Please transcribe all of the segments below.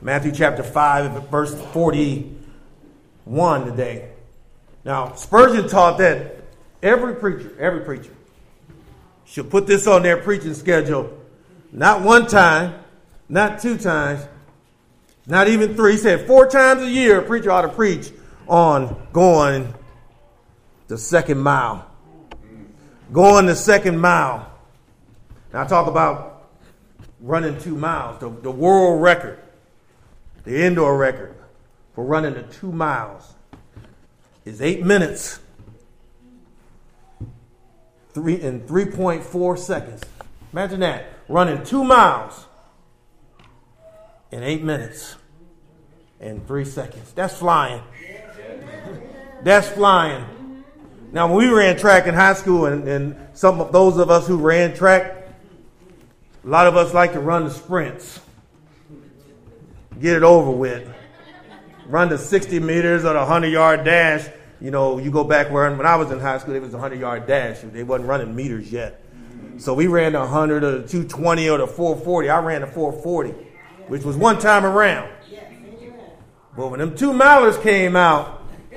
Matthew chapter 5, verse 41 today. Now, Spurgeon taught that every preacher should put this on their preaching schedule. Not one time, not two times, not even three. He said 4 times a year a preacher ought to preach on going the second mile. Going the second mile. Now I talk about running 2 miles. The world record, the indoor record for running the 2 miles is 8 minutes in 3.4 seconds. Imagine that. Running 2 miles in 8 minutes and 3 seconds. That's flying. That's flying. Now, when we ran track in high school, and some of those of us who ran track, a lot of us like to run the sprints. Get it over with. Run the 60 meters or the 100-yard dash. You know, you go back when I was in high school, it was a 100-yard dash. They wasn't running meters yet. So we ran the 100 or the 220 or the 440. I ran the 440, which was one time around. But when them 2 milers came out,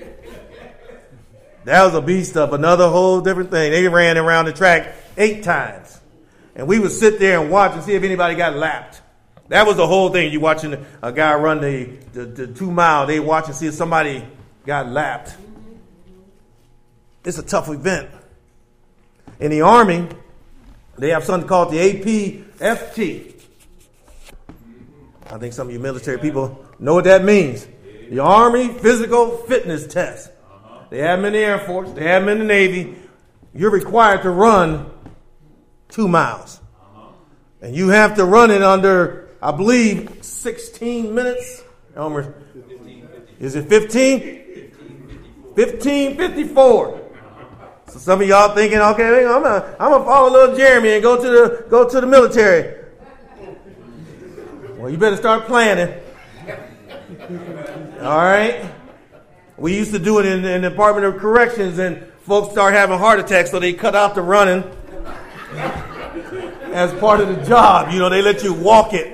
that was a beast of another whole different thing. They ran around the track 8 times. And we would sit there and watch and see if anybody got lapped. That was the whole thing. You watching a guy run the 2 mile. They watch and see if somebody got lapped. It's a tough event. In the Army, they have something called the APFT. I think some of you military people know what that means. The Army Physical Fitness Test. They have them in the Air Force. They have them in the Navy. You're required to run 2 miles. And you have to run it under, I believe, 16 minutes. Elmer, is it 15? 15:54. So some of y'all thinking, okay, I'm gonna follow little Jeremy and go to the military. Well, you better start planning. All right. We used to do it in the Department of Corrections, and folks start having heart attacks, so they cut out the running as part of the job. You know, they let you walk it.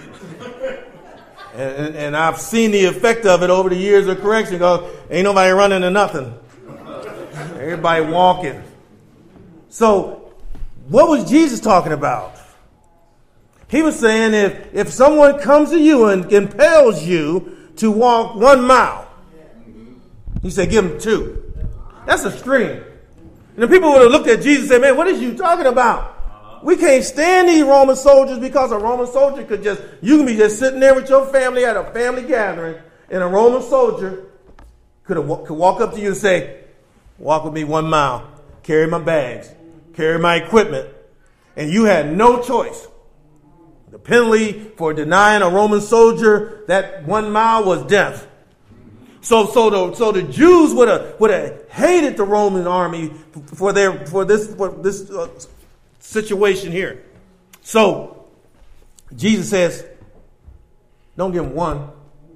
And I've seen the effect of it over the years of correction. Go, ain't nobody running or nothing. Everybody walking. So, what was Jesus talking about? He was saying if someone comes to you and compels you to walk 1 mile, he said, give them 2. That's extreme. And the people would have looked at Jesus and said, man, what is you talking about? We can't stand these Roman soldiers, because a Roman soldier you can be just sitting there with your family at a family gathering, and a Roman soldier could walk up to you and say, walk with me 1 mile, carry my bags, carry my equipment, and you had no choice. The penalty for denying a Roman soldier that 1 mile was death. So the Jews would have hated the Roman army for this situation here. So Jesus says, don't give them 1,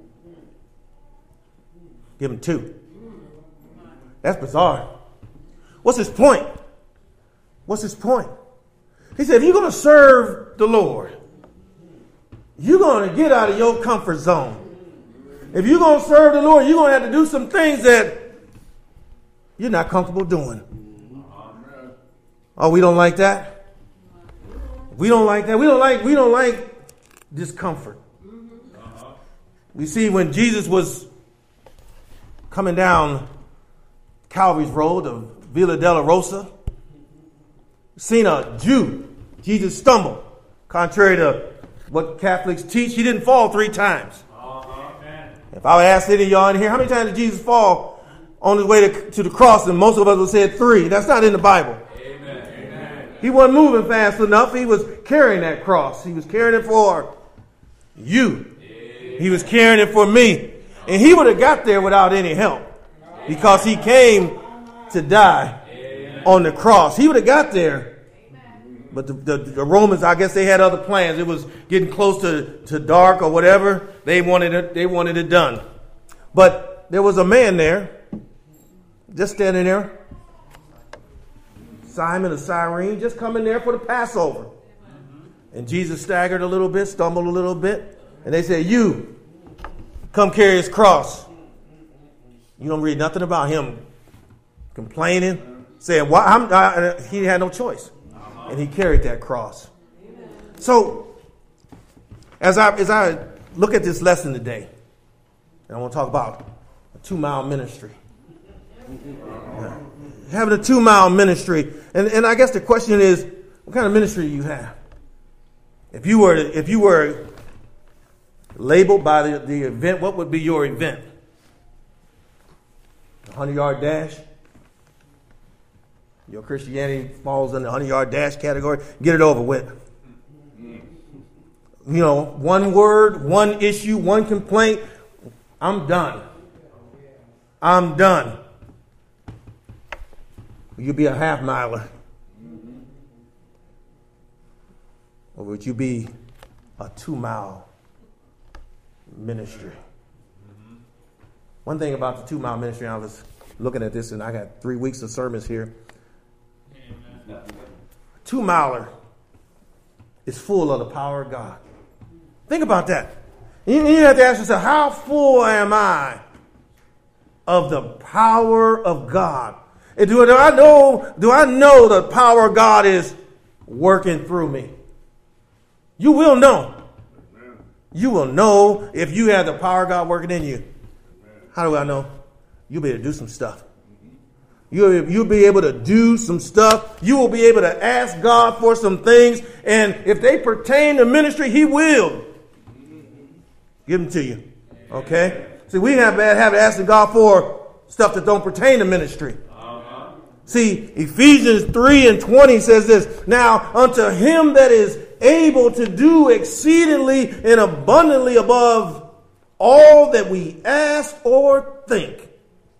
give them 2. That's bizarre. What's his point? What's his point? He said, if you're going to serve the Lord, you're going to get out of your comfort zone. If you're going to serve the Lord, you're going to have to do some things that you're not comfortable doing. Oh, we don't like that? We don't like that. We don't like discomfort. We see when Jesus was coming down Calvary's Road of Villa Dolorosa, seen a Jew. Jesus stumbled. Contrary to what Catholics teach, he didn't fall 3 times. If I would ask any of y'all in here, how many times did Jesus fall on his way to the cross? And most of us would say 3. That's not in the Bible. Amen. He wasn't moving fast enough. He was carrying that cross. He was carrying it for you. He was carrying it for me. And he would have got there without any help, because he came to die on the cross. He would have got there. But the Romans, I guess they had other plans. It was getting close to dark or whatever. They wanted it done. But there was a man there, just standing there. Simon of Cyrene, just coming there for the Passover. And Jesus staggered a little bit, stumbled a little bit. And they said, you come carry his cross. You don't read nothing about him complaining, saying, "Well, he had no choice," and he carried that cross. So, as I look at this lesson today, and I want to talk about a 2-mile ministry. Having a 2-mile ministry, and I guess the question is, what kind of ministry do you have? If you were labeled by the event, what would be your event? 100-yard dash? Your Christianity falls in the 100-yard dash category. Get it over with. You know, one word, one issue, one complaint. I'm done. I'm done. You'll be a half-miler. Or would you be a 2-mile ministry? One thing about the 2-mile ministry, I was looking at this, and I got 3 weeks of sermons here. A 2-miler is full of the power of God. Think about that. You have to ask yourself, how full am I of the power of God? And do I know the power of God is working through me? You will know. You will know if you have the power of God working in you. How do I know? You'll be able to do some stuff. You'll be able to do some stuff. You will be able to ask God for some things. And if they pertain to ministry, he will give them to you. Okay? See, we have bad habit of asking God for stuff that don't pertain to ministry. See, Ephesians 3:20 says this, "Now unto him that is able to do exceedingly and abundantly above all that we ask or think."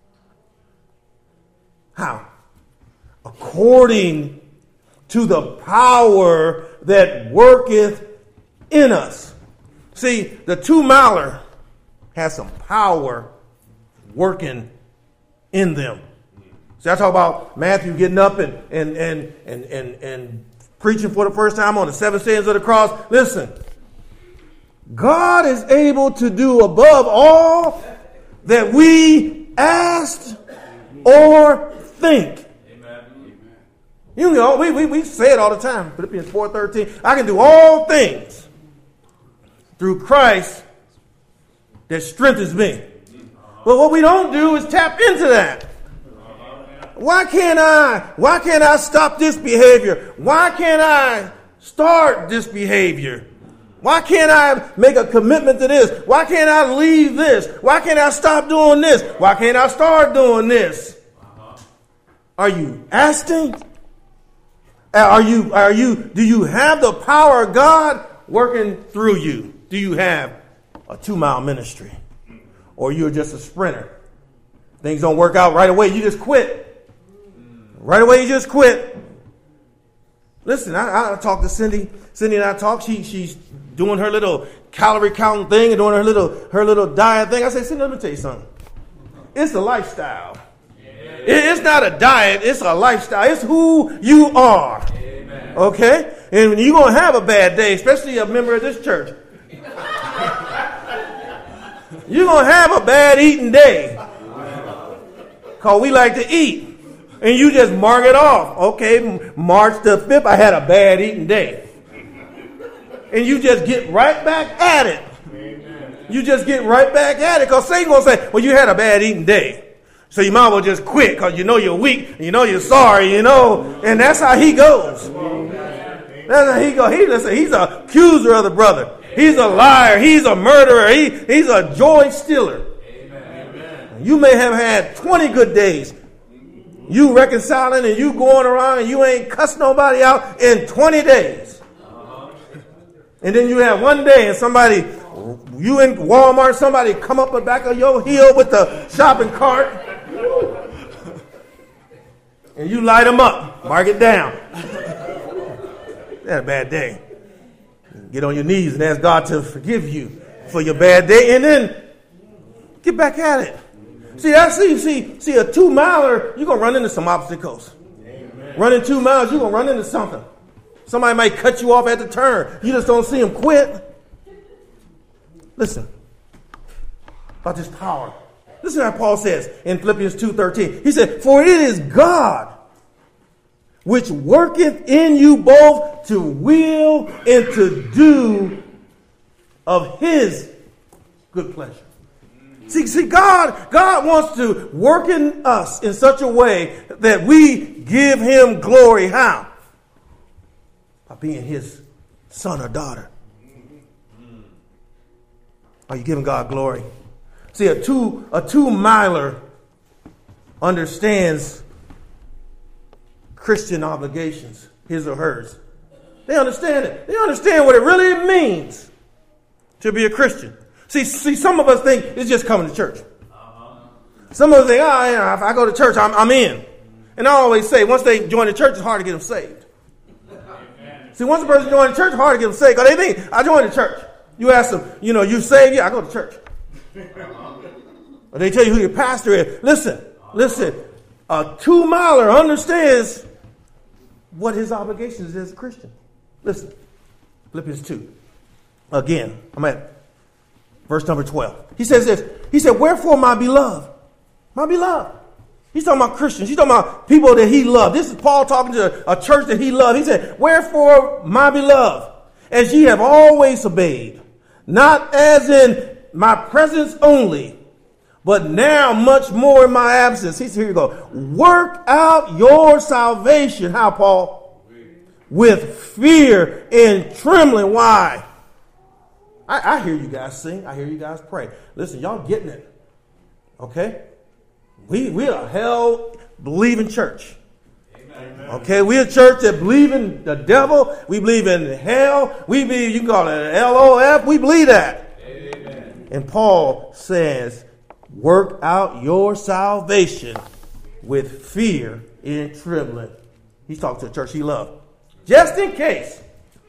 How? According to the power that worketh in us. See, the 2-miler has some power working in them. See, I talk about Matthew getting up and preaching for the first time on the 7 sins of the cross. Listen, God is able to do above all that we asked or think. Amen. You know, we say it all the time. Philippians 4:13. I can do all things through Christ that strengthens me. But what we don't do is tap into that. Why can't I stop this behavior? Why can't I start this behavior? Why can't I make a commitment to this? Why can't I leave this? Why can't I stop doing this? Why can't I start doing this? Are you asking? Do you have the power of God working through you? Do you have a 2-mile ministry? Or you're just a sprinter? Things don't work out right away, you just quit. Right away, you just quit. Listen, I talked to Cindy. Cindy and I talked. She's doing her little calorie counting thing and doing her little diet thing. I said, Cindy, let me tell you something. It's a lifestyle. It's not a diet. It's a lifestyle. It's who you are. Amen. Okay? And you're going to have a bad day, especially a member of this church. You're going to have a bad eating day. Because we like to eat. And you just mark it off. Okay, March the 5th, I had a bad eating day. And you just get right back at it. Amen. You just get right back at it. Because Satan going to say, well, you had a bad eating day. So you might as well just quit because you know you're weak. You know you're sorry, you know. And that's how he goes. That's how he goes. He's an accuser of the brother. He's a liar. He's a murderer. He's a joy stealer. Amen. You may have had 20 good days. You reconciling and you going around and you ain't cussed nobody out in 20 days. And then you have one day and somebody, you in Walmart, somebody come up the back of your heel with the shopping cart. And you light them up. Mark it down. That's a bad day. Get on your knees and ask God to forgive you for your bad day and then get back at it. See, a 2-miler, you're going to run into some obstacles. Amen. Running 2 miles, you're going to run into something. Somebody might cut you off at the turn. You just don't see them quit. Listen, about this power. Listen to how Paul says in Philippians 2:13. He said, for it is God which worketh in you both to will and to do of his good pleasure. See, God wants to work in us in such a way that we give him glory. How? By being his son or daughter. Are you giving God glory? See, a two-miler understands Christian obligations, his or hers. They understand it. They understand what it really means to be a Christian. See, some of us think it's just coming to church. Some of us think, if I go to church, I'm in. And I always say, once they join the church, it's hard to get them saved. See, once a person joins the church, it's hard to get them saved. Because they think, I joined the church. You ask them, you saved? Yeah, I go to church. Or they tell you who your pastor is. Listen. A two-miler understands what his obligations is as a Christian. Listen. Philippians 2. Again, I'm at verse number 12. He says this. He said, wherefore, my beloved. He's talking about Christians. He's talking about people that he loved. This is Paul talking to a church that he loved. He said, wherefore, my beloved, as ye have always obeyed, not as in my presence only, but now much more in my absence. Here you go. Work out your salvation. How, Paul? With fear and trembling. Why? I hear you guys sing. I hear you guys pray. Listen, y'all getting it. Okay? We are hell-believing church. Amen. Okay? We're a church that believe in the devil. We believe in hell. We believe, you can call it LOF. We believe that. Amen. And Paul says, work out your salvation with fear and trembling. He's talking to a church he loved. Just in case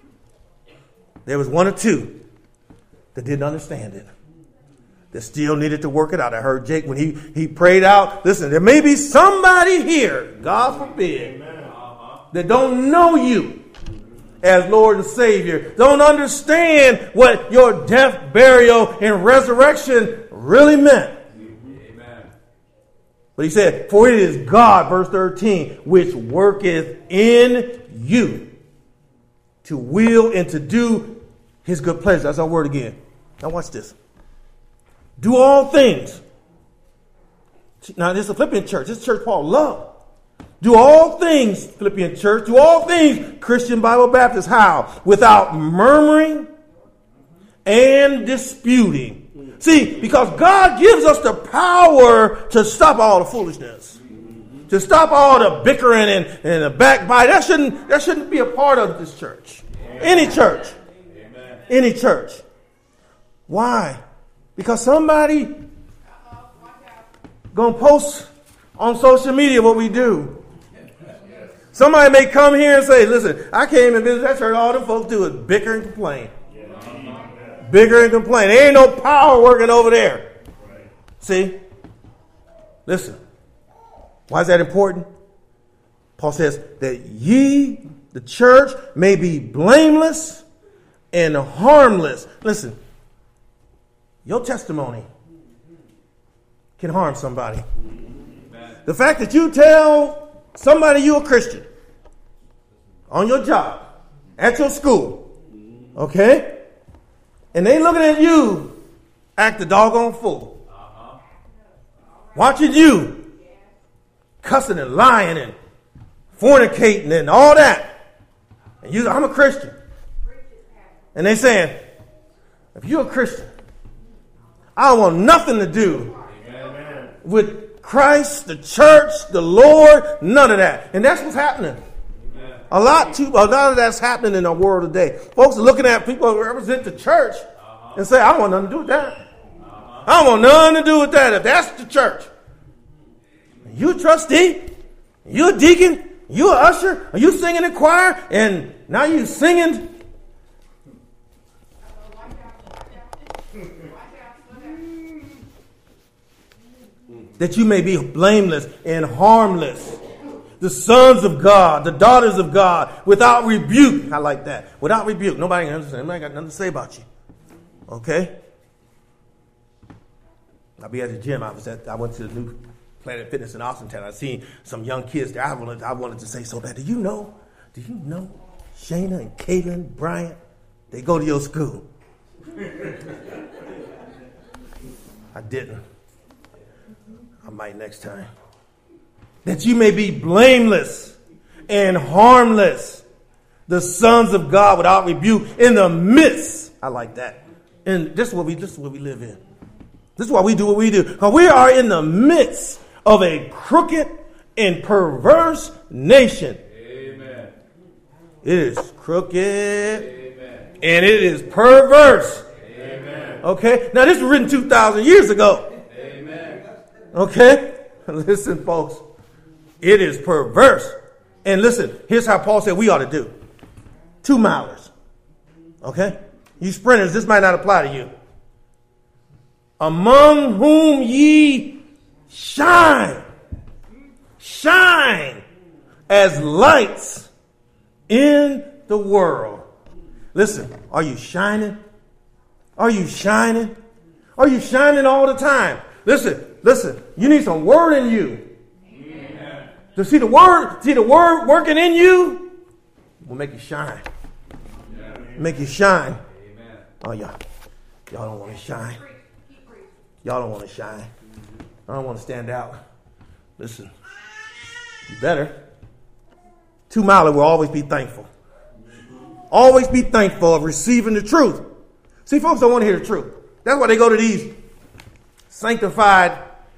there was one or two that didn't understand it, that still needed to work it out. I heard Jake when he prayed out. Listen, there may be somebody here, God forbid, that don't know you as Lord and Savior, don't understand what your death, burial, and resurrection really meant. Amen. But he said, for it is God, verse 13, which worketh in you to will and to do his good pleasure. That's our word again. Now watch this. Do all things. Now this is a Philippian church. This church Paul loved. Do all things, Philippian church. Do all things, Christian Bible Baptist. How? Without murmuring and disputing. See, because God gives us the power to stop all the foolishness. To stop all the bickering and the backbite. That shouldn't be a part of this church. Any church. Any church. Why? Because somebody gonna post on social media what we do. Somebody may come here and say, listen, I came and visit that church. All the folks do is bicker and complain. Bicker and complain. There ain't no power working over there. See? Listen. Why is that important? Paul says that ye, the church, may be blameless and harmless. Listen. Your testimony can harm somebody. Amen. The fact that you tell somebody you're a Christian on your job, at your school, okay? And they looking at you act a doggone fool. Watching you cussing and lying and fornicating and all that. And you, I'm a Christian. And they saying, if you're a Christian, I don't want nothing to do with Christ, the church, the Lord, none of that. And that's what's happening. A lot of that's happening in our world today. Folks are looking at people who represent the church and say, I don't want nothing to do with that. I don't want nothing to do with that if that's the church. You a trustee, you a deacon, you a usher, are you singing in choir, and now you singing. That you may be blameless and harmless. The sons of God, the daughters of God, without rebuke. I like that. Without rebuke. Nobody can understand. Nobody got nothing to say about you. Okay? I'll be at the gym. I went to the new Planet Fitness in Austintown. I seen some young kids there. I wanted to say so bad. Do you know Shayna and Caitlin Bryant? They go to your school. I didn't. I might next time. That you may be blameless and harmless, the sons of God without rebuke in the midst. I like that. And this is what we live in. This is why we do what we do. Because we are in the midst of a crooked and perverse nation. Amen. It is crooked. Amen. And it is perverse. Amen. Okay? Now this was written 2,000 years ago. Amen. Okay? Listen, folks. It is perverse. And listen, here's how Paul said we ought to do. 2 milers. Okay? You sprinters, this might not apply to you. Among whom ye shine. Shine as lights in the world. Listen, are you shining? Are you shining? Are you shining all the time? Listen, you need some word in you. Amen. To see the word working in you will make you shine. Yeah. Make you shine. Amen. Oh, y'all don't want to shine. Y'all don't want to shine. I don't want to stand out. Listen, you better. 2 miler will always be thankful. Always be thankful of receiving the truth. See, folks don't want to hear the truth. That's why they go to these sanctified.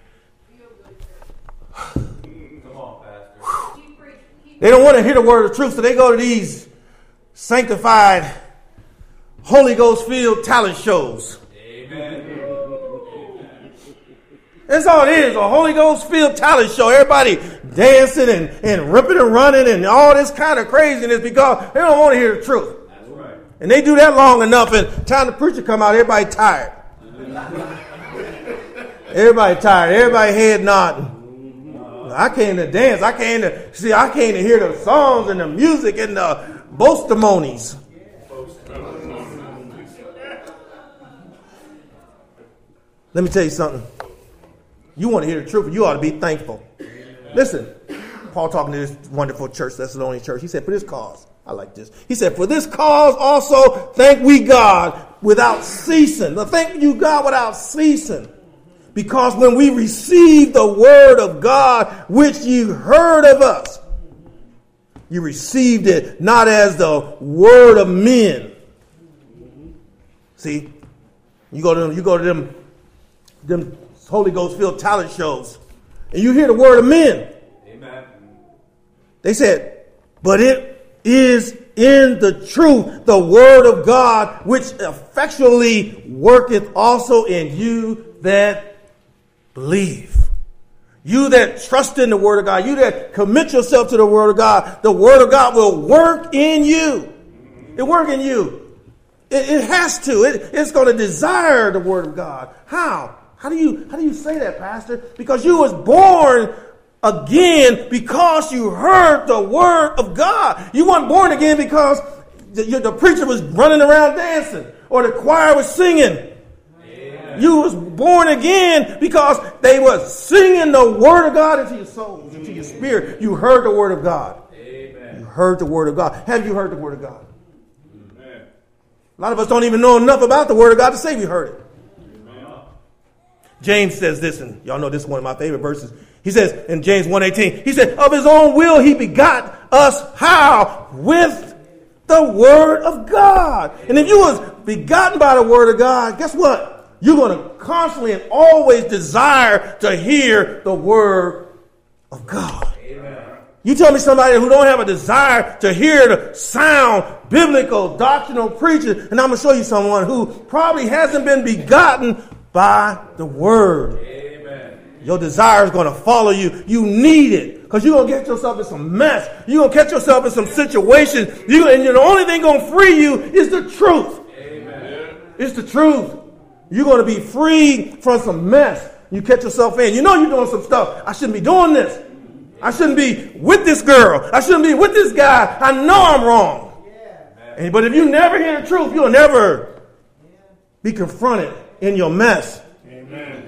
Come on, Pastor. They don't want to hear the word of truth, so they go to these sanctified, Holy Ghost filled talent shows. Amen. That's all it is, a Holy Ghost filled talent show. Everybody dancing and ripping and running and all this kind of craziness because they don't want to hear the truth. That's right. And they do that long enough, and time the preacher come out, everybody tired. Everybody tired. Everybody head nodding. I came to dance. I came to hear the songs and the music and the boastimonies. Let me tell you something. You want to hear the truth, but you ought to be thankful. Listen, Paul talking to this wonderful church, Thessalonian church. He said, for this cause, I like this. He said, for this cause also thank we God without ceasing. Thank you God without ceasing. Because when we received the word of God, which you heard of us, you received it not as the word of men. See, you go to them Holy Ghost filled talent shows, and you hear the word of men. Amen. They said, but it is in the truth the word of God, which effectually worketh also in you that believe. You that trust in the word of God, you that commit yourself to the word of God, the word of God will work in you. It work in you. It has to. It's going to desire the word of God. How? How do you say that, Pastor? Because you was born again because you heard the word of God. You weren't born again because the preacher was running around dancing or the choir was singing. Amen. You was born again because they were singing the word of God into your soul, into your spirit. You heard the word of God. Amen. You heard the word of God. Have you heard the word of God? Amen. A lot of us don't even know enough about the word of God to say we heard it. James says this, and y'all know this is one of my favorite verses. He says in James 1:18, he said, of his own will he begot us how? With the word of God. And if you was begotten by the word of God, guess what? You're going to constantly and always desire to hear the word of God. Amen. You tell me somebody who don't have a desire to hear the sound, biblical, doctrinal preaching, and I'm going to show you someone who probably hasn't been begotten by the word. Amen. Your desire is going to follow you. You need it because you're going to get yourself in some mess. You're going to catch yourself in some situations. And the only thing going to free you is the truth. Amen. It's the truth. You're going to be freed from some mess you catch yourself in. You know you're doing some stuff. I shouldn't be doing this. I shouldn't be with this girl. I shouldn't be with this guy. I know I'm wrong. Yeah. But if you never hear the truth, you'll never be confronted in your mess. Amen.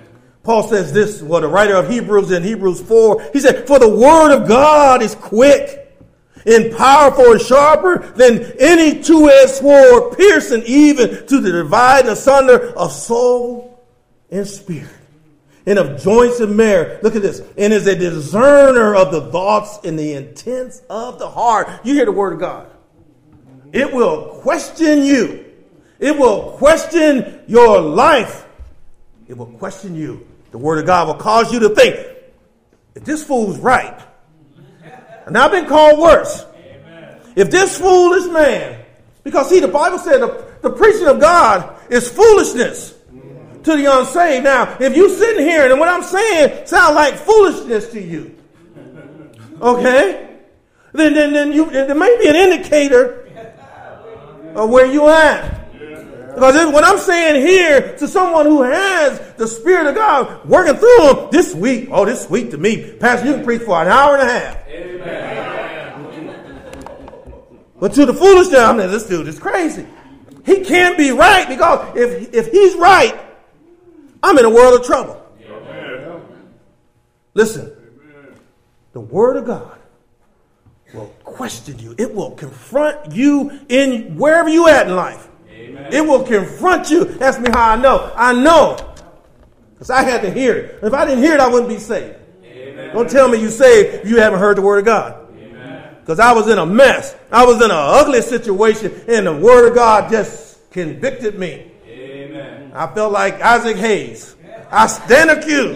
Paul says this, well, the writer of Hebrews in Hebrews 4, he said, for the word of God is quick and powerful and sharper than any two-edged sword, piercing even to the dividing asunder of soul and spirit, and of joints and marrow. Look at this. And is a discerner of the thoughts and the intents of the heart. You hear the word of God. It will question you. It will question your life. It will question you. The word of God will cause you to think, if this fool's right, and I've been called worse. Amen. If this foolish man, because see, the Bible said the preaching of God is foolishness to the unsaved. Now, if you sitting here and what I'm saying sounds like foolishness to you, okay, then there may be an indicator of where you at. Because what I'm saying here to someone who has the Spirit of God working through them this week, this week to me, Pastor, you can preach for an hour and a half. Amen. But to the foolish, I'm like, this dude is crazy. He can't be right, because if he's right, I'm in a world of trouble. Amen. Listen, the Word of God will question you. It will confront you in wherever you at in life. Amen. It will confront you. Ask me how I know. I know. Because I had to hear it. If I didn't hear it, I wouldn't be saved. Amen. Don't tell me you saved if you haven't heard the word of God. Because I was in a mess. I was in an ugly situation, and the word of God just convicted me. Amen. I felt like Isaac Hayes. I stand accused.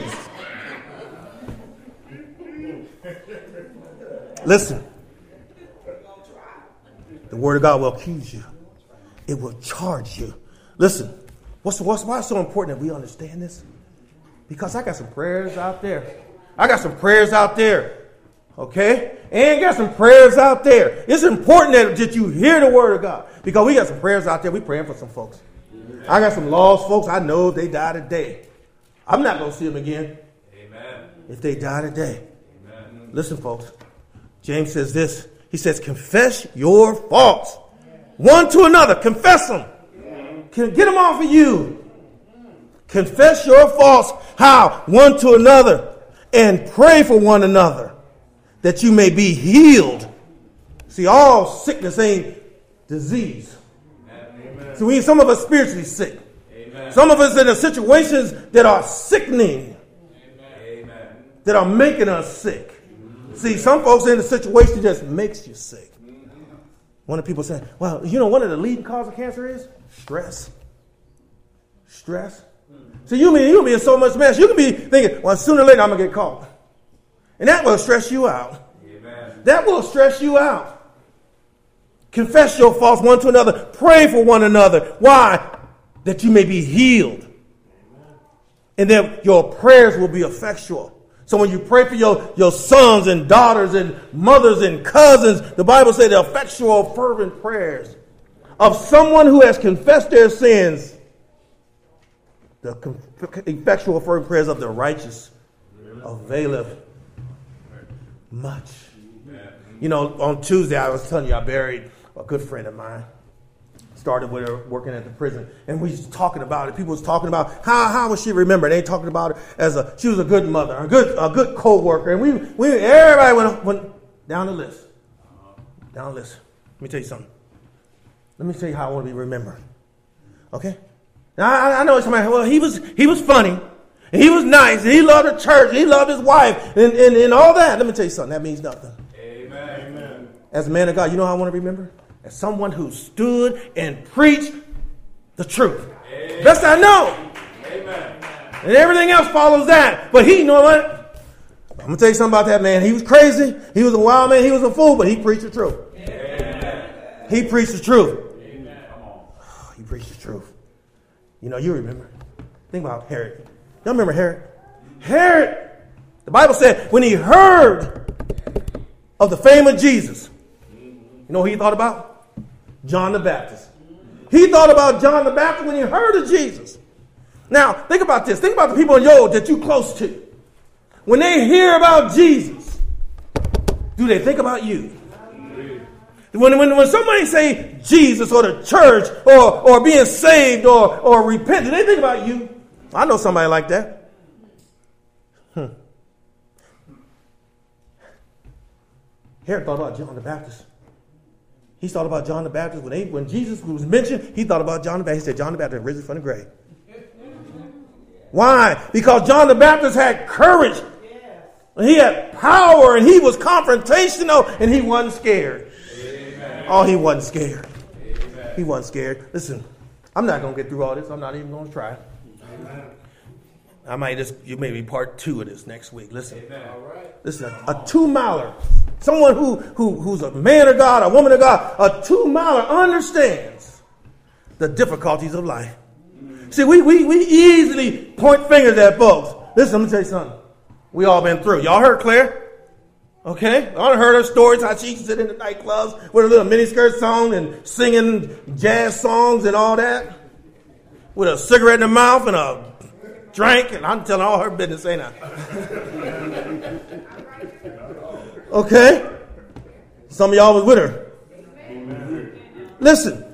Listen. The word of God will accuse you. It will charge you. Listen, why it's so important that we understand this? Because I got some prayers out there. Okay? And got some prayers out there. It's important that you hear the word of God. Because we got some prayers out there. We praying for some folks. I got some lost folks. I know they die today. I'm not going to see them again. Amen. If they die today. Amen. Listen, folks. James says this. He says, confess your faults. One to another. Confess them. Get them off of you. Confess your faults. How? One to another. And pray for one another, that you may be healed. See, all sickness ain't disease. Amen. So some of us spiritually sick. Amen. Some of us in situations that are sickening. Amen. That are making us sick. See, some folks in a situation just makes you sick. One of the people say, well, one of the leading causes of cancer is stress. Stress. So you be in so much mess. You can be thinking, well, sooner or later I'm going to get caught. And that will stress you out. Amen. That will stress you out. Confess your faults one to another. Pray for one another. Why? That you may be healed. And that your prayers will be effectual. So when you pray for your sons and daughters and mothers and cousins, the Bible says the effectual, fervent prayers of someone who has confessed their sins, the effectual, fervent prayers of the righteous availeth much. On Tuesday, I was telling you, I buried a good friend of mine. Started with her working at the prison, and we was talking about it. People was talking about how was she remembered. They talking about her as she was a good mother, a good co-worker, and everybody went down the list. Down the list. Let me tell you something. Let me tell you how I want to be remembered. Okay. Now I know somebody. Well, he was funny, and he was nice, and he loved the church, and he loved his wife, and all that. Let me tell you something. That means nothing. Amen. As a man of God, you know how I want to be remembered? As someone who stood and preached the truth. Amen. Best I know. Amen. And everything else follows that. But you know what? I'm going to tell you something about that man. He was crazy. He was a wild man. He was a fool, but he preached the truth. Amen. He preached the truth. Amen. He preached the truth. You remember. Think about Herod. Y'all remember Herod? Herod, the Bible said, when he heard of the fame of Jesus, you know what he thought about? John the Baptist. He thought about John the Baptist when he heard of Jesus. Now, think about this. Think about the people in your that you close to. When they hear about Jesus, do they think about you? When somebody say Jesus or the church or being saved or repent, do they think about you? I know somebody like that. Herod thought about John the Baptist. He thought about John the Baptist. When Jesus was mentioned, he thought about John the Baptist. He said, John the Baptist risen from the grave. Why? Because John the Baptist had courage. He had power, and he was confrontational, and he wasn't scared. Amen. Oh, he wasn't scared. Amen. He wasn't scared. Listen, I'm not going to get through all this. I'm not even going to try. Amen. I might you may be part 2 of this next week. Listen. Amen. All right. Listen, a 2-miler, someone who's a man of God, a woman of God, a 2-miler understands the difficulties of life. See, we easily point fingers at folks. Listen, let me tell you something. We all been through. Y'all heard Claire? Okay? I heard her stories, how she sit in the nightclubs with a little miniskirt song and singing jazz songs and all that. With a cigarette in her mouth and a drink. And I'm telling all her business, ain't I? Okay? Some of y'all was with her. Listen.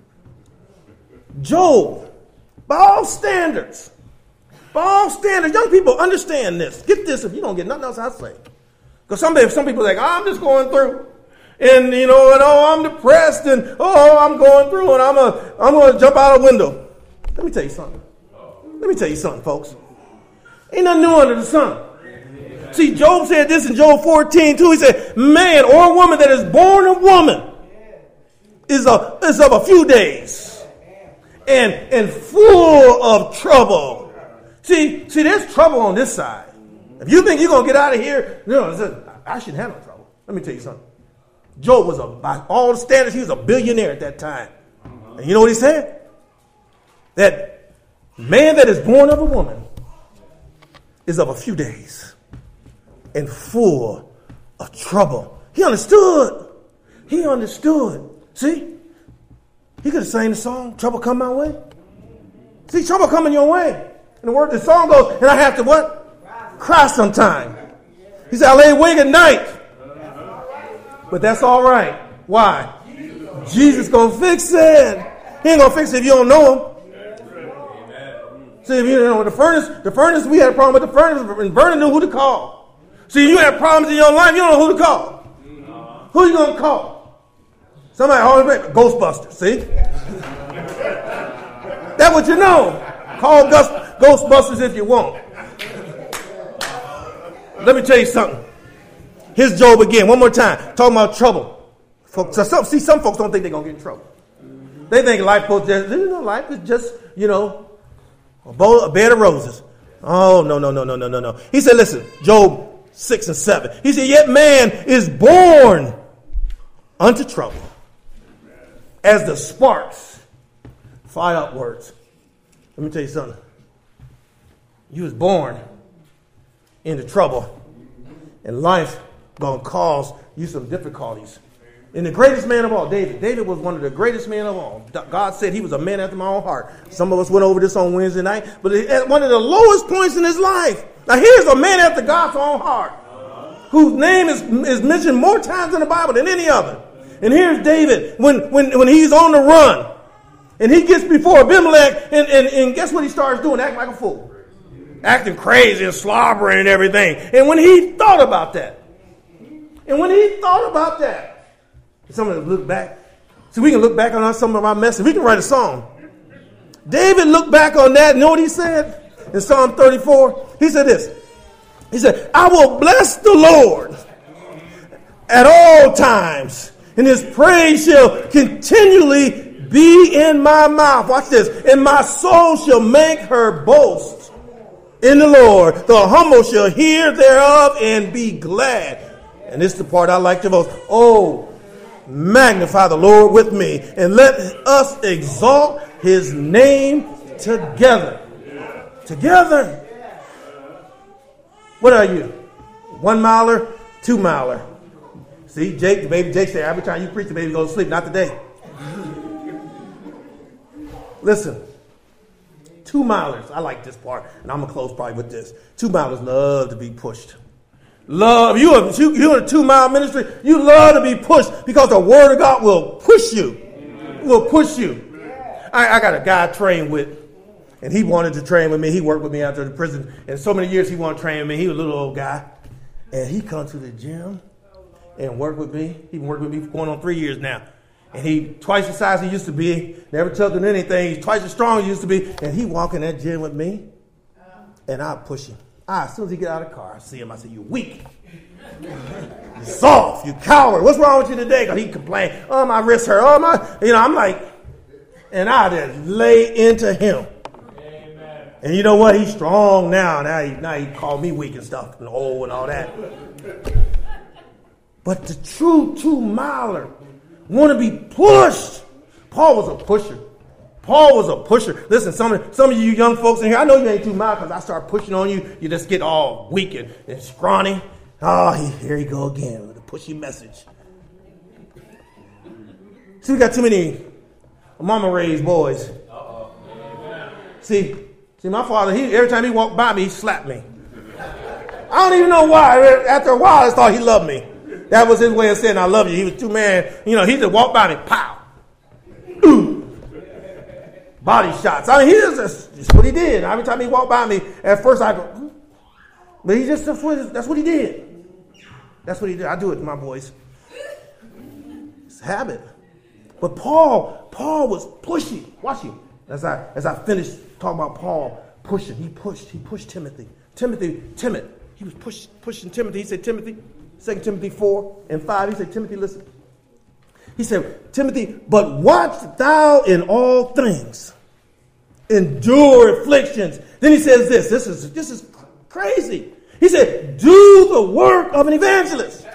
Job, by all standards, young people understand this. Get this if you don't get nothing else I say. Because some people are like, I'm just going through. And, I'm depressed and, I'm going through and I'm going to jump out a window. Let me tell you something, folks. Ain't nothing new under the sun. See, Job said this in Job 14, too. He said, man or woman that is born of woman is of a few days and full of trouble. See, there's trouble on this side. If you think you're going to get out of here, I shouldn't have no trouble. Let me tell you something. Job was, by all standards, he was a billionaire at that time. And you know what he said? That man that is born of a woman is of a few days and full of trouble. He understood. See? He could have sang the song, Trouble Come My Way. See, trouble coming your way. And the song goes, and I have to what? Cry sometime. He said, I lay awake at night. But that's all right. Why? Jesus gonna fix it. He ain't gonna fix it if you don't know him. See, if you don't know the furnace, we had a problem with the furnace, and Vernon knew who to call. See, you have problems in your life, you don't know who to call. Who you gonna call? Somebody always Ghostbusters, see? That's what you know. Call Ghostbusters if you want. Let me tell you something. Here's Job again, one more time, talking about trouble. Some folks don't think they're going to get in trouble. They think life is just, a bed of roses. Oh, no. He said, listen, Job 6 and 7. He said, yet man is born unto trouble as the sparks fly upwards. Let me tell you something. You was born into trouble, and life gonna cause you some difficulties. And the greatest man of all, David was one of the greatest men of all. God said he was a man after my own heart. Some of us went over this on Wednesday night, but at one of the lowest points in his life. Now here's a man after God's own heart, whose name is mentioned more times in the Bible than any other. And here's David when he's on the run. And he gets before Abimelech, and guess what he starts doing? Acting like a fool. Acting crazy and slobbering and everything. And when he thought about that, somebody look back. See, we can look back on some of our messes. We can write a song. David looked back on that, and know what he said? In Psalm 34, he said this. He said, I will bless the Lord at all times, and his praise shall continually be in my mouth. Watch this. And my soul shall make her boast in the Lord. The humble shall hear thereof and be glad. And this is the part I like the most. Oh, magnify the Lord with me, and let us exalt his name together. Together. What are you? 1 miler, 2 miler. See, the baby Jake said, every time you preach, the baby goes to sleep. Not today. Listen, 2 milers. I like this part, and I'm going to close probably with this. 2 milers love to be pushed. Love. You're in a 2 mile ministry. You love to be pushed because the word of God will push you. Will push you. I got a guy I trained with, and he wanted to train with me. He worked with me after the prison, and so many years he wanted to train with me. He was a little old guy, and he come to the gym. and work with me. He's been working with me for going on 3 years now. And he twice the size he used to be, never took in anything. He's twice as strong as he used to be. And he walk in that gym with me, and I push him. As soon as he get out of the car, I see him. I say, "You weak. You soft. You coward. What's wrong with you today?" Because he complained, "Oh, my wrist hurt. Oh, my." I'm like, and I just lay into him. Amen. And you know what? He's strong now. Now he called me weak and stuff and old and all that. But the true 2-miler want to be pushed. Paul was a pusher. Paul was a pusher. Listen, some of you young folks in here, I know you ain't 2 miles because I start pushing on you. You just get all weak and scrawny. Oh, here he go again with a pushy message. See, we got too many mama-raised boys. See, my father, every time he walked by me, he slapped me. I don't even know why. After a while, I just thought he loved me. That was his way of saying I love you. He was too man. He just walked by me, pow. Ooh. Body shots. I mean, that's what he did. Every time he walked by me, at first I go, but that's what he did. That's what he did. I do it to my boys. It's a habit. But Paul was pushy. Watch him. As I finish talking about Paul pushing, he pushed Timothy. Timothy, timid. He was pushing Timothy. He said, Timothy, 2 Timothy 4:5, he said, Timothy, listen. He said, Timothy, but watch thou in all things. Endure afflictions. Then he says this is crazy. He said, do the work of an evangelist.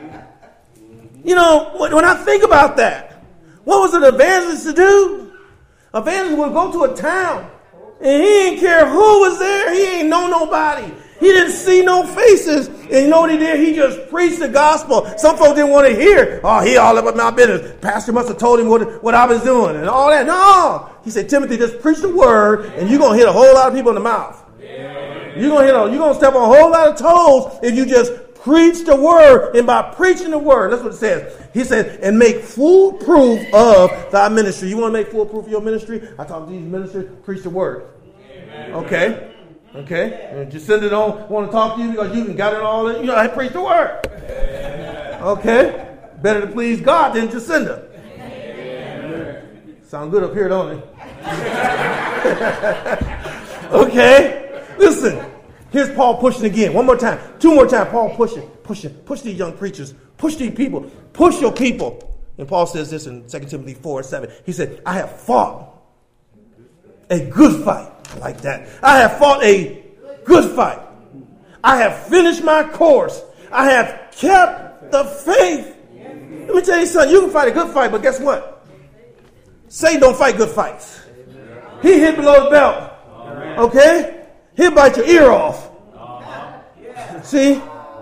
When I think about that, what was an evangelist to do? Evangelist would go to a town, and he didn't care who was there. He ain't know nobody. He didn't see no faces. And you know what he did? He just preached the gospel. Some folks didn't want to hear. Oh, he all about my business. Pastor must have told him what I was doing and all that. No. He said, Timothy, just preach the word, and you're going to hit a whole lot of people in the mouth. Yeah. You're going to step on a whole lot of toes if you just preach the word. And by preaching the word, that's what it says. He says, and make full proof of thy ministry. You want to make full proof of your ministry? I talk to these ministers, preach the word. Amen. Okay. And Jacinda don't want to talk to you because you got it all in. I preach the word. Okay. Better to please God than Jacinda. Sound good up here, don't it? Okay. Listen. Here's Paul pushing again. One more time. 2 more times. Paul pushing. Push these young preachers. Push these people. Push your people. And Paul says this in 2 Timothy 4:7. He said, I have fought a good fight. I like that. I have fought a good fight. I have finished my course. I have kept the faith. Let me tell you something. You can fight a good fight, but guess what? Satan don't fight good fights. He hit below the belt. Okay? He'll bite your ear off. See?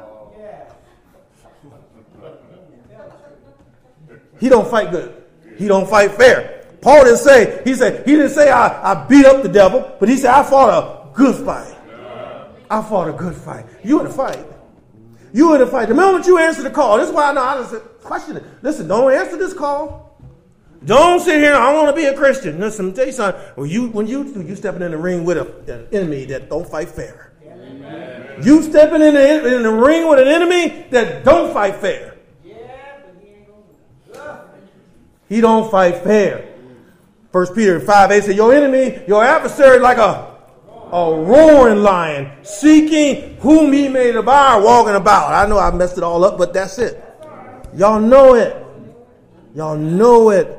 He don't fight good. He don't fight fair. Paul didn't say, he didn't say I beat up the devil, but he said I fought a good fight. I fought a good fight. You in a fight. You in a fight. The moment you answer the call, this is why I know I just question it. Listen, don't answer this call. Don't sit here, I want to be a Christian. Listen, let me tell you something. When you stepping in the ring with an enemy that don't fight fair. Amen. You stepping in the ring with an enemy that don't fight fair. He don't fight fair. 1 Peter 5:8 says, your enemy, your adversary, like a roaring lion, seeking whom he may devour, walking about. I know I messed it all up, but that's it. Y'all know it. Y'all know it.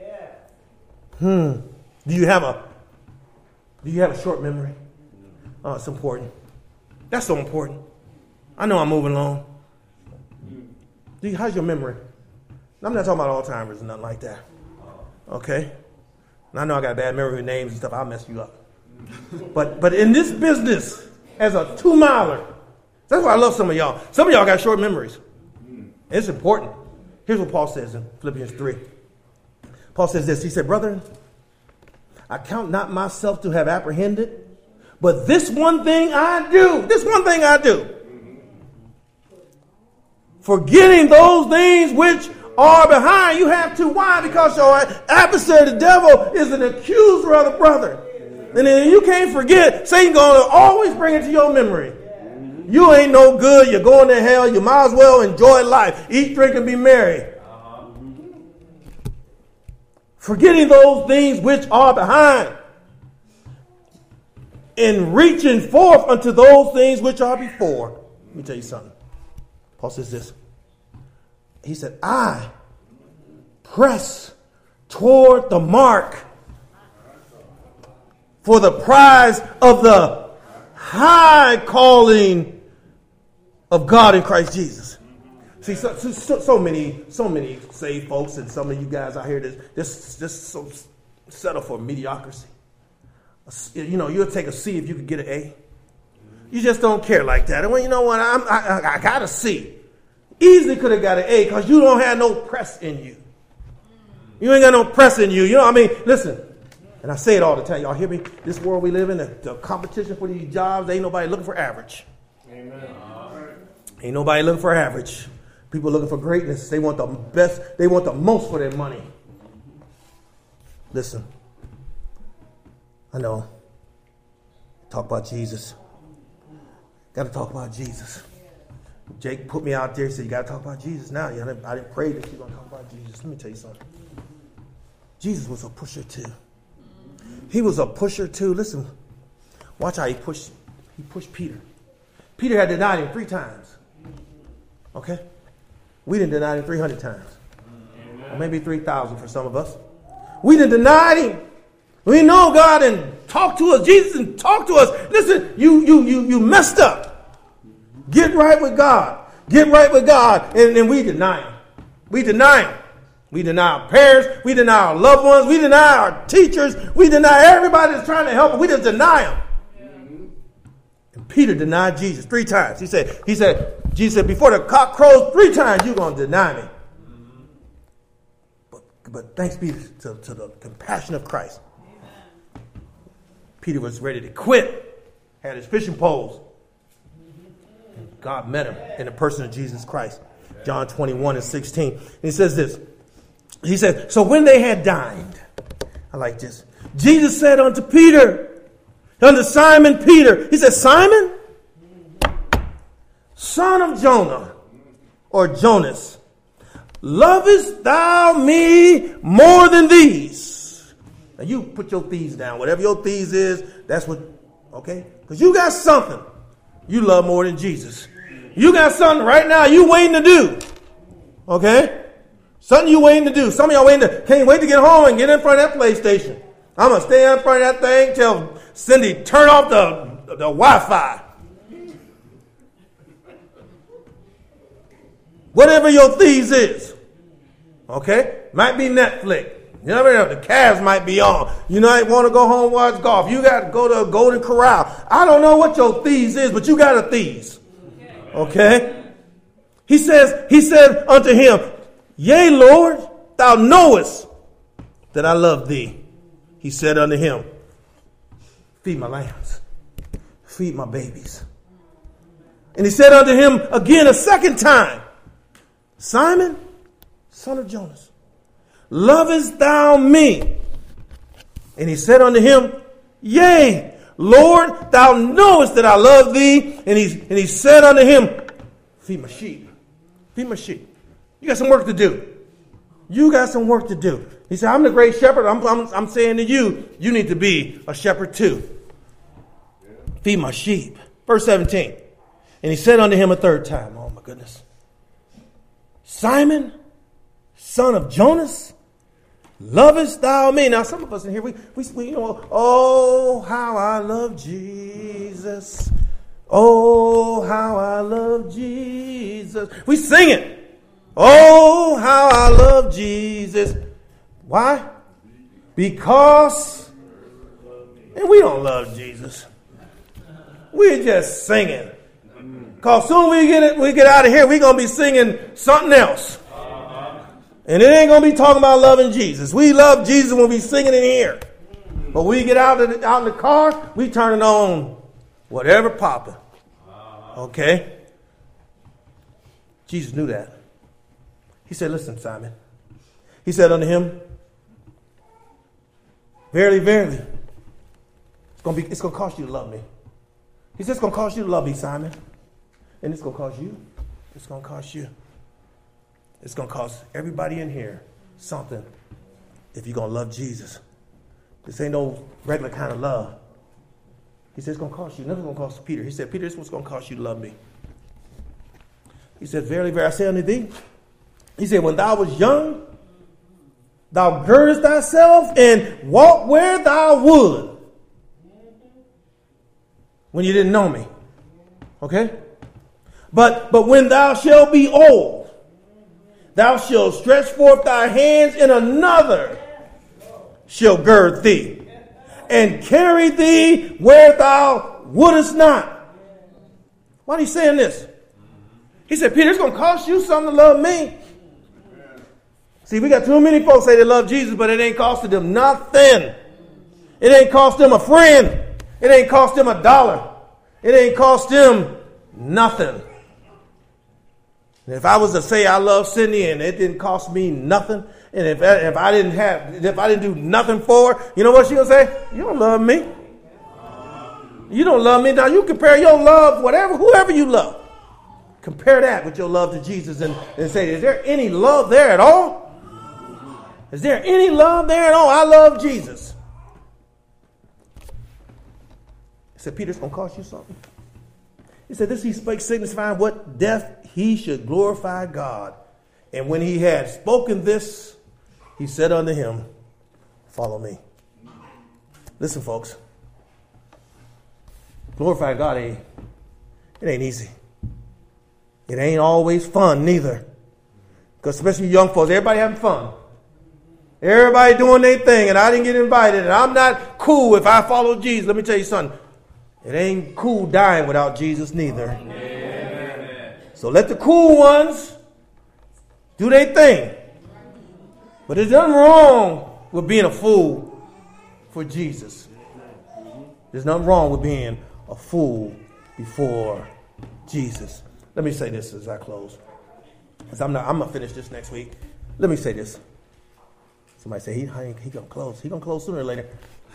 Do you have a short memory? Oh, it's important. That's so important. I know I'm moving along. How's your memory? I'm not talking about Alzheimer's and nothing like that. Okay? And I know I got a bad memory with names and stuff. I'll mess you up. But in this business, as a 2-miler, that's why I love some of y'all. Some of y'all got short memories. It's important. Here's what Paul says in Philippians 3. Paul says this. He said, brethren, I count not myself to have apprehended, but this one thing I do. This one thing I do. Forgetting those things which are behind. You have to. Why? Because your adversary, the devil, is an accuser of the brother. And then you can't forget. Satan's going to always bring it to your memory. You ain't no good. You're going to hell. You might as well enjoy life. Eat, drink, and be merry. Forgetting those things which are behind, and reaching forth unto those things which are before. Let me tell you something. Paul says this. He said, I press toward the mark for the prize of the high calling of God in Christ Jesus. See, so many saved folks, and some of you guys out here just so settle for mediocrity. You know, you'll take a C if you could get an A. You just don't care like that. And well, you know what? I got a C. Easily could have got an A because you don't have no press in you. You ain't got no press in you. You know what I mean? Listen, and I say it all the time. Y'all hear me? This world we live in, the competition for these jobs, ain't nobody looking for average. Amen. Ain't nobody looking for average. People looking for greatness. They want the best. They want the most for their money. Listen. I know. Talk about Jesus. Got to talk about Jesus. Jake put me out there and said, you got to talk about Jesus now. I didn't pray that you're going to talk about Jesus. Let me tell you something. Jesus was a pusher too. He was a pusher too. Listen, watch how he pushed Peter. Peter had denied him 3 times. Okay? We didn't deny him 300 times. Or maybe 3,000 for some of us. We didn't deny him. We know God and talk to us. Jesus and talk to us. Listen, you messed up. Get right with God. Get right with God. And we deny him. We deny him. We deny our parents. We deny our loved ones. We deny our teachers. We deny everybody that's trying to help us. We just deny him. And Peter denied Jesus 3 times. He said, Jesus said, before the cock crows 3 times, you're going to deny me. But thanks be to the compassion of Christ. Peter was ready to quit, had his fishing poles. God met him in the person of Jesus Christ. John 21:16. And he says this. He said, so when they had dined, I like this. Jesus said unto Simon Peter, he said, Simon, son of Jonah, or Jonas, lovest thou me more than these? Now you put your thieves down. Whatever your thieves is, that's what, okay? Because you got something you love more than Jesus. You got something right now you waiting to do. Okay? Something you waiting to do. Some of y'all can't wait to get home and get in front of that PlayStation. I'm going to stay in front of that thing till Cindy turn off the Wi-Fi. Whatever your thieves is. Okay? Might be Netflix. You never know. The Cavs might be on. You might want to go home and watch golf. You got to go to a Golden Corral. I don't know what your thieves is, but you got a thieves. Okay? He said unto him, yea, Lord, thou knowest that I love thee. He said unto him, feed my lambs. Feed my babies. And he said unto him again a second time, Simon, son of Jonas, lovest thou me? And he said unto him, yea, Lord, thou knowest that I love thee. And he said unto him, feed my sheep. Feed my sheep. You got some work to do. You got some work to do. He said, I'm the great shepherd. I'm saying to you, you need to be a shepherd too. Feed my sheep. Verse 17. And he said unto him a third time, oh my goodness, Simon, son of Jonas, lovest thou me? Now, some of us in here, we you know, oh, how I love Jesus. Oh, how I love Jesus. We sing it. Oh, how I love Jesus. Why? Because, and we don't love Jesus. We're just singing. Because soon we get out of here, we're going to be singing something else. And it ain't going to be talking about loving Jesus. We love Jesus when we singing in here. But we get out in the car, we turn it on whatever popping. Okay? Jesus knew that. He said, listen, Simon. He said unto him, verily, verily, it's going to cost you to love me. He said, it's going to cost you to love me, Simon. And it's going to cost you. It's going to cost you. It's going to cost everybody in here something if you're going to love Jesus. This ain't no regular kind of love. He said it's going to cost you. Nothing's going to cost Peter. He said, Peter, this is what's going to cost you to love me. He said, verily, verily, I say unto thee. He said, when thou was young, thou girdest thyself and walk where thou would. When you didn't know me. Okay? But when thou shalt be old, thou shalt stretch forth thy hands, and another shall gird thee, and carry thee where thou wouldest not. Why are he saying this? He said, Peter, it's going to cost you something to love me. See, we got too many folks say they love Jesus, but it ain't costing them nothing. It ain't cost them a friend. It ain't cost them $1. It ain't cost them nothing. And if I was to say I love Cindy and it didn't cost me nothing, and if I didn't do nothing for her, you know what she gonna say? You don't love me. You don't love me. Now you compare your love, whoever you love. Compare that with your love to Jesus and say, is there any love there at all? Is there any love there at all? I love Jesus. He said, Peter, it's going to cost you something. He said, this he spake, signifying what death he should glorify God. And when he had spoken this, he said unto him, follow me. Listen, folks. Glorify God, it ain't easy. It ain't always fun neither. Because especially young folks, everybody having fun. Everybody doing their thing, and I didn't get invited, and I'm not cool if I follow Jesus. Let me tell you something. It ain't cool dying without Jesus neither. Amen. So let the cool ones do their thing. But there's nothing wrong with being a fool for Jesus. There's nothing wrong with being a fool before Jesus. Let me say this as I close. Because I'm going to finish this next week. Let me say this. Somebody say, he going to close. He going to close sooner or later.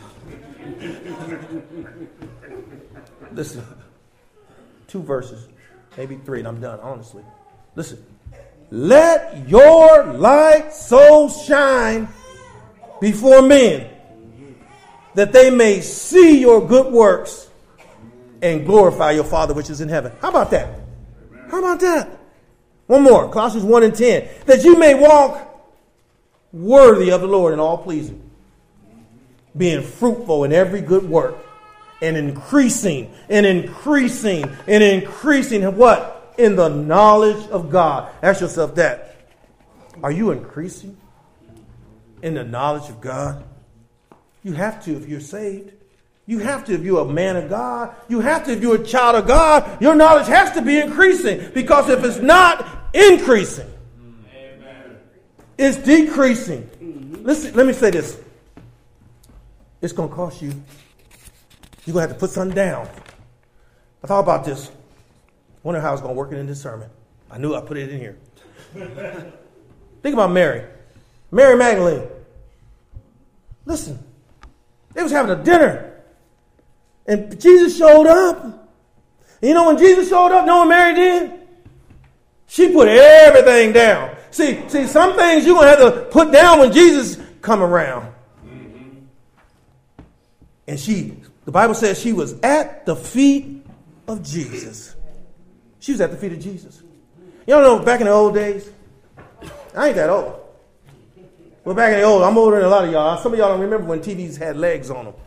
Listen. 2 verses. Maybe 3 and I'm done, honestly. Listen. Let your light so shine before men that they may see your good works and glorify your Father which is in heaven. How about that? How about that? One more. Colossians 1:10. That you may walk worthy of the Lord and all pleasing, being fruitful in every good work, and increasing what? In the knowledge of God. Ask yourself that. Are you increasing in the knowledge of God? You have to if you're saved. You have to if you're a man of God. You have to if you're a child of God. Your knowledge has to be increasing, because if it's not increasing, it's decreasing. Listen, let me say this. It's going to cost you. You're going to have to put something down. I thought about this. Wonder how it's going to work in this sermon. I knew I put it in here. Think about Mary. Mary Magdalene. Listen. They was having a dinner. And Jesus showed up. And you know when Jesus showed up, know what Mary did? She put everything down. See, some things you're going to have to put down when Jesus come around. Mm-hmm. And the Bible says she was at the feet of Jesus. She was at the feet of Jesus. Y'all know back in the old days, I ain't that old. But back in the old, I'm older than a lot of y'all. Some of y'all don't remember when TVs had legs on them.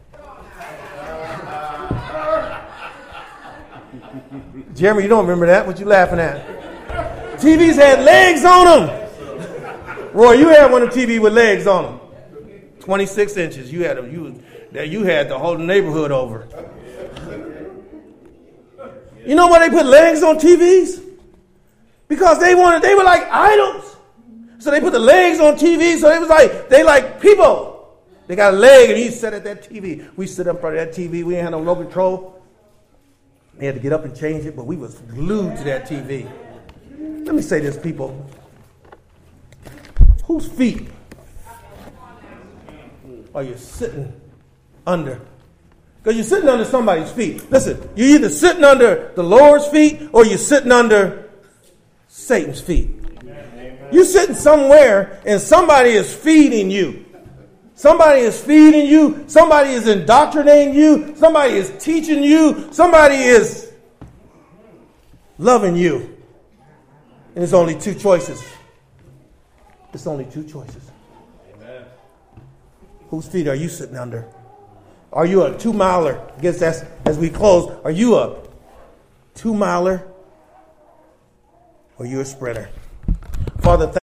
Jeremy, you don't remember that. What you laughing at? TVs had legs on them. Roy, you had one of the TV with legs on them. 26 inches. You had them. You had the whole neighborhood over. You know why they put legs on TVs? Because they were like idols. So they put the legs on TV. So they like people. They got a leg and he sat at that TV. We sit up in front of that TV. We ain't had no remote control. They had to get up and change it, but we was glued to that TV. Let me say this, people. Whose feet are you sitting under? Because you're sitting under somebody's feet. Listen, you're either sitting under the Lord's feet or you're sitting under Satan's feet. You're sitting somewhere and somebody is feeding you. Somebody is feeding you. Somebody is indoctrinating you. Somebody is teaching you. Somebody is loving you. And there's only two choices. It's only two choices. Amen. Whose feet are you sitting under? Are you a 2-miler? I guess that's, as we close, are you a 2-miler or are you a sprinter? Father,